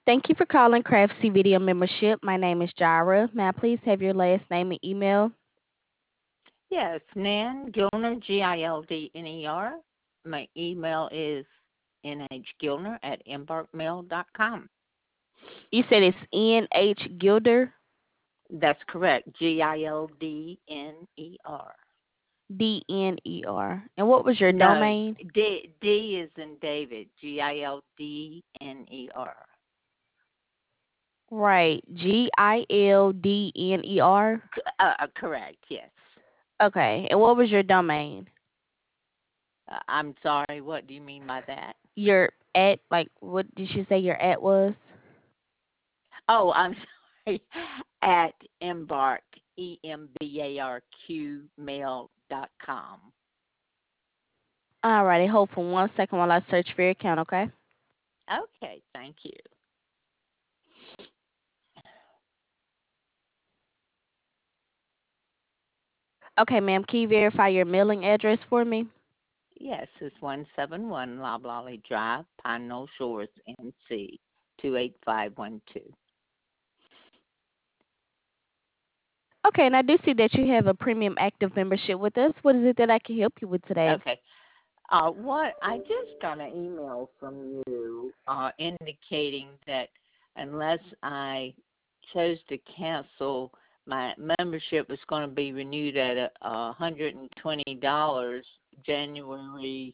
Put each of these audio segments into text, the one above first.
Thank you for calling Craftsy Video Membership. My name is Jira. May I please have your last name and email? Yes, Nan Gilner, Gildner. My email is nhgilner@embarkmail.com. You said it's N.H. Gilder, That's correct, Gildner. Dner. And what was your No, domain? D is in David, Gildner. Right, Gildner. Correct, yes. Okay, and what was your domain? I'm sorry, what do you mean by that? Your at, like, what did you say your at was? Oh, I'm sorry, at embark, embarq mail.com. Alrighty, hold for 1 second while I search for your account, okay? Okay, thank you. Okay, ma'am, can you verify your mailing address for me? Yes, it's 171 Loblolly Drive, Pine Knoll Shores, NC 28512. Okay, and I do see that you have a premium active membership with us. What is it that I can help you with today? Okay. What I just got an email from you indicating that unless I chose to cancel, my membership was going to be renewed at $120 January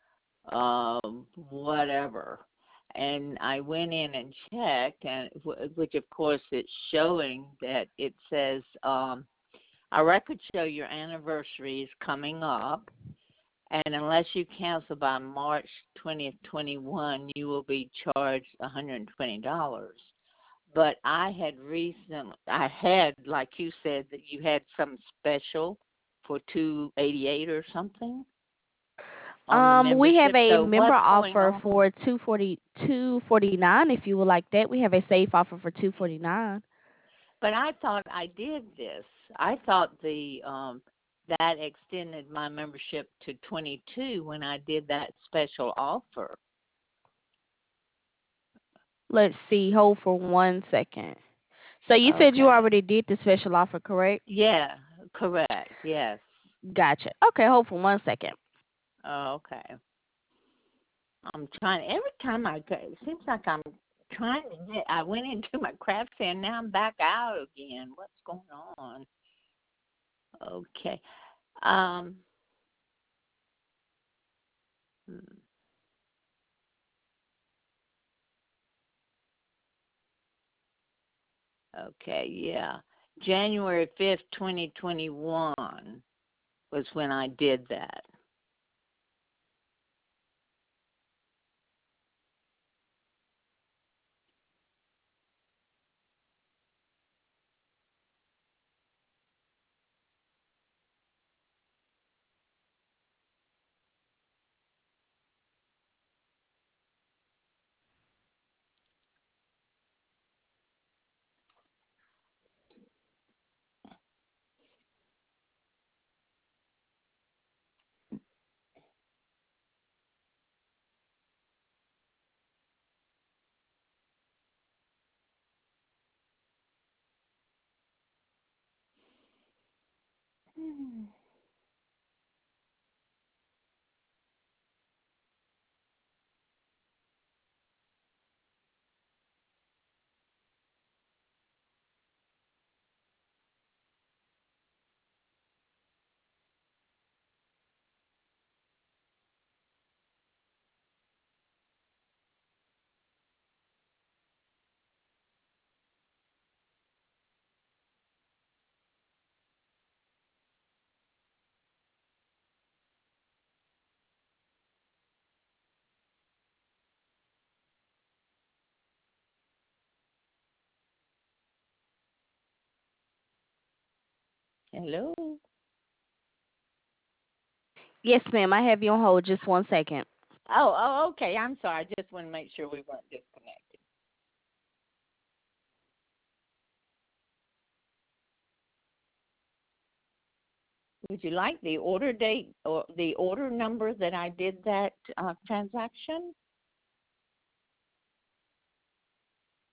whatever. And I went in and checked, and which of course it's showing that it says our records show your anniversary is coming up, and unless you cancel by March 20th, 21, you will be charged $120. But I had, like you said, that you had some special for 288 or something on the We have membership. a So member what's going offer on? for 249 if you would like that. We have a safe offer for 249. But I thought I did this. I thought that extended my membership to 22 when I did that special offer. Let's see, hold for 1 second. So you said you Okay. already did the special offer, correct? Yeah, correct. Yes. Gotcha. Okay, hold for 1 second. Okay. I'm trying every time I go. It seems like I'm trying to get. I went into my craft fair and now I'm back out again. What's going on? Okay. Um. hmm, Okay. Yeah. January 5th, 2021 was when I did that. Hmm. Hello. Yes, ma'am. I have you on hold just 1 second. Okay. I'm sorry. I just want to make sure we weren't disconnected. Would you like the order date or the order number that I did that transaction?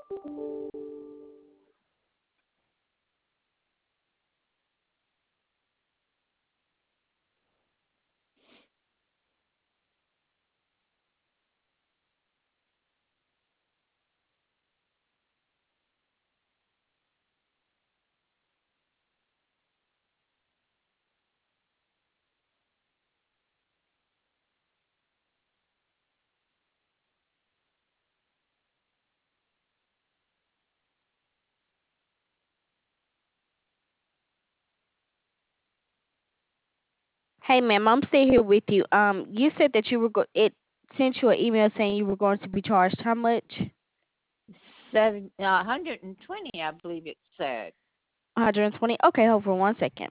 Hey, ma'am, I'm still here with you. You said that it sent you an email saying you were going to be charged how much? 120, I believe it said. 120. Okay, hold for 1 second.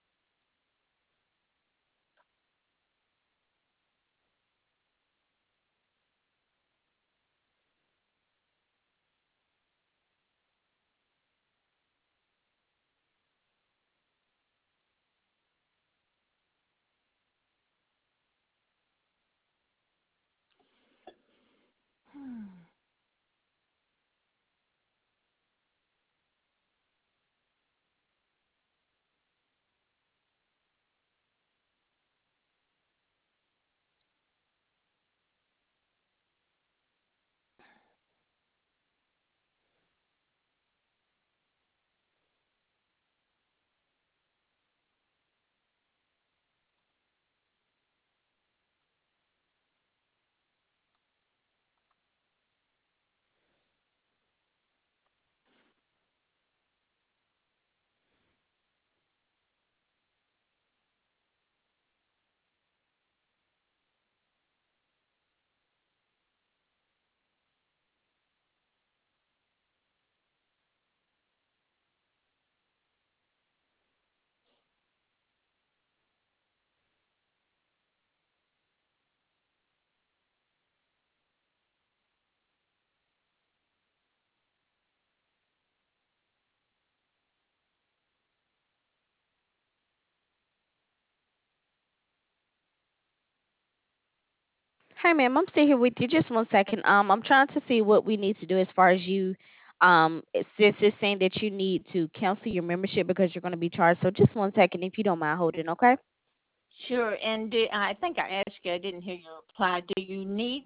Hi, ma'am. I'm still here with you. Just 1 second. I'm trying to see what we need to do as far as you. Since it's saying that you need to cancel your membership because you're going to be charged. So just 1 second, if you don't mind holding, okay? Sure. And I think I asked you, I didn't hear your reply. Do you need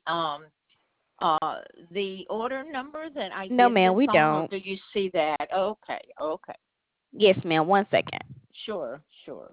the order number that I No, did ma'am, this we on, or don't. do you see that? Okay, okay. Yes, ma'am. 1 second. Sure, sure.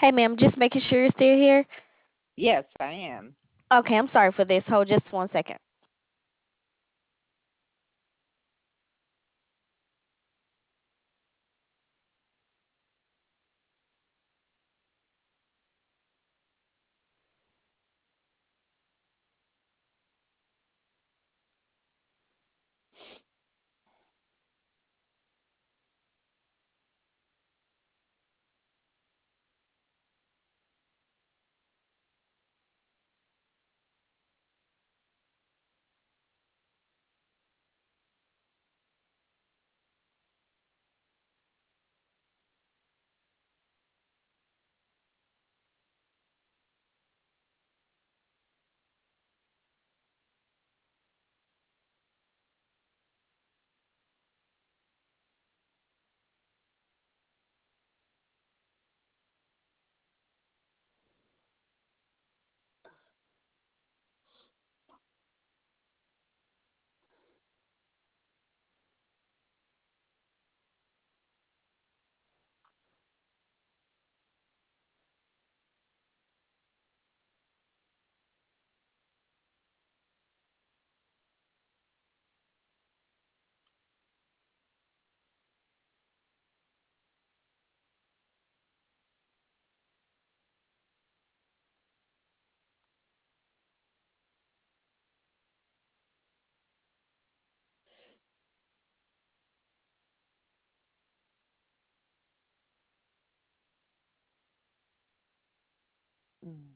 Hey, ma'am, just making sure you're still here. Yes, I am. Okay, I'm sorry for this. Hold just 1 second. Mm.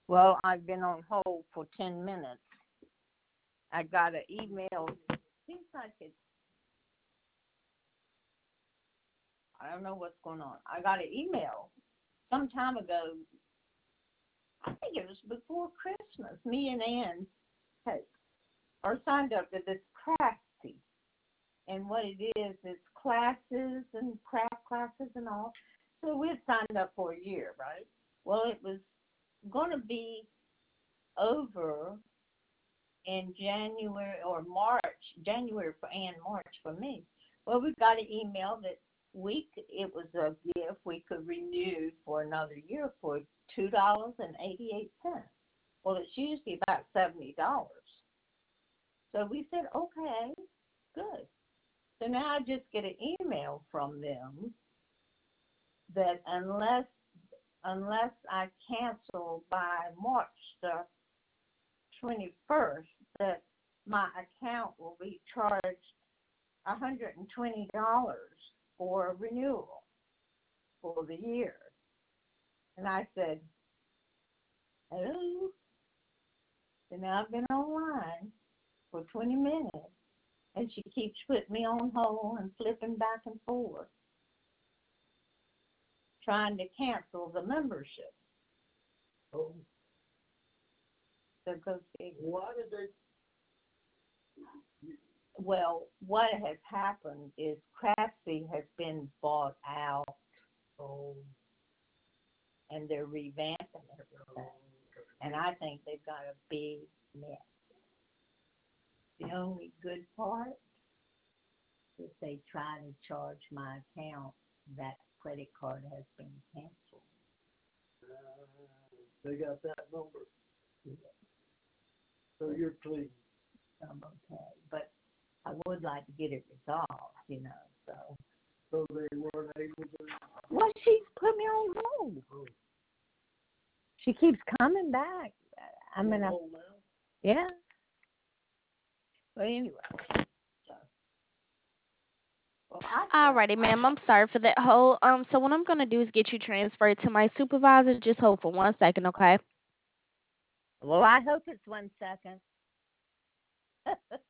Well, I've been on hold for 10 minutes. I got an email. Seems like it's, I don't know what's going on. I got an email some time ago. I think it was before Christmas. Me and Ann had, are signed up to this Craftsy. And what it is, it's classes and craft classes and all. So we had signed up for a year, right? Well, it was going to be over in January or March, January for Ann, March for me. Well, we got an email that it was a gift we could renew for another year for $2.88. Well, it's usually about $70. So we said, okay, good. So now I just get an email from them that unless I cancel by March the 21st, that my account will be charged $120 for renewal for the year. And I said, hello? And now I've been online for 20 minutes, and she keeps putting me on hold and flipping back and forth, trying to cancel the membership. Oh, So go figure. why did they? Well, what has happened is Craftsy has been bought out, Oh, and they're revamping everything. And I think they've got a big mess. The only good part is they try to charge my account. That credit card has been canceled. they got that number. So you're pleased. I'm okay. But I would like to get it resolved. So. So they weren't able to. Well, she's put me on hold. Oh, She keeps coming back. I mean, hold now. yeah. But anyway, so. Well, Alrighty, ma'am. I'm sorry for that hold. So what I'm gonna do is get you transferred to my supervisor. Just hold for 1 second, okay? I hope it's 1 second.